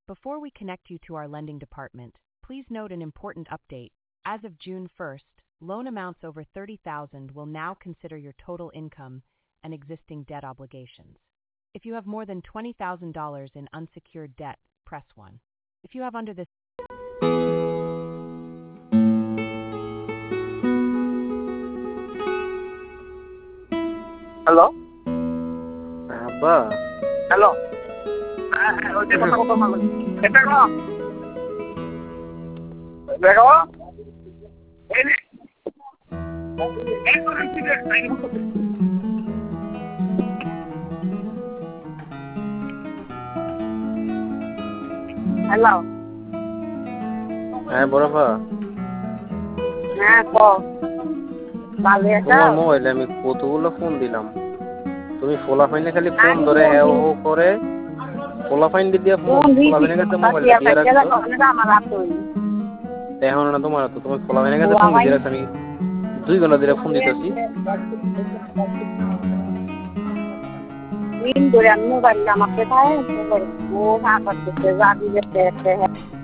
Before we connect you to our lending department, please note an important update. As of June 1st, loan amounts over $30,000 will now consider your total income and existing debt obligations. If you have more than $20,000 in unsecured debt, press 1. If you have under this... Hello? Abba. Hello? ওইটা কথা বলতে ভালো। এটা কো? দেখো? এই নে। এই করে সিগারেট টাইম করতে। হ্যালো। হ্যাঁ বড়পা। হ্যাঁ কো। ভালো আছো? তোমার মোবাইলে আমি কতগুলো ফোন দিলাম। তুমি ফোলাফাইনে খালি ফোন ধরে হ্যাঁ ও করে ফোলাফাইন দিয়ে ফোলাফাইনের কাছে মোবাইলটা দিয়ে রাখছো। এখন না তোমার তো তুমি ফোলাফাইনের কাছে ফোন দিয়ে রাখছো। আমি 2 ঘন্টা ধরে ফোন দিতেছি। দিন ধরে আমি মোবাইল আমাকে পায় মোবাইল ও না করতেছে যা দিতে